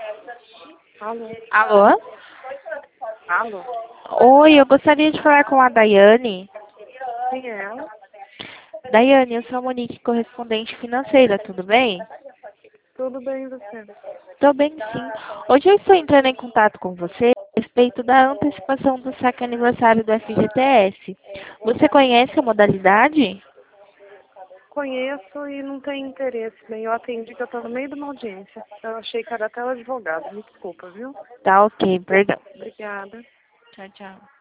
Alô? Alô? Alô? Oi, eu gostaria de falar com a Daiane. Quem é ela? Daiane, eu sou a Monique, correspondente financeira, tudo bem? Tudo bem, e você? Tô bem, sim. Hoje eu estou entrando em contato com você a respeito da antecipação do saque aniversário do FGTS. Você conhece a modalidade? Conheço e não tenho interesse. Bem, eu atendi que eu tô no meio de uma audiência. Eu achei que era até o advogado. Me desculpa, viu? Tá ok, perdão. Obrigada. Tchau, tchau.